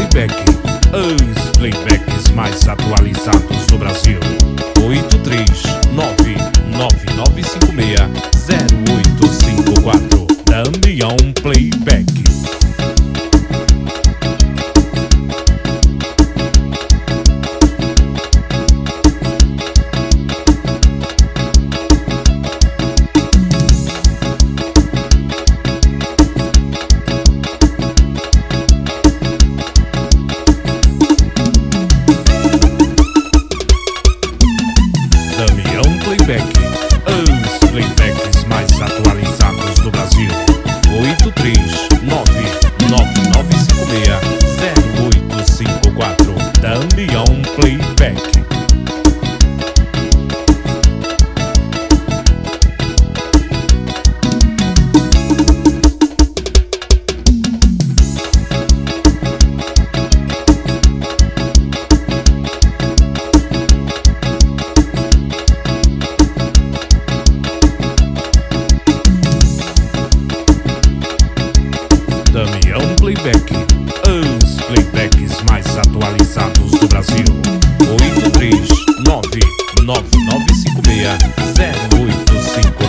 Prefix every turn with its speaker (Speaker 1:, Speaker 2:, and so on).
Speaker 1: Playback, os playbacks mais atualizados do Brasil. 83999560854. Damião Playback. Playback, os playbacks mais atualizados do Brasil. 83999560854. Damião Playback. Damião Playback, os playbacks mais atualizados do Brasil. 83999560854.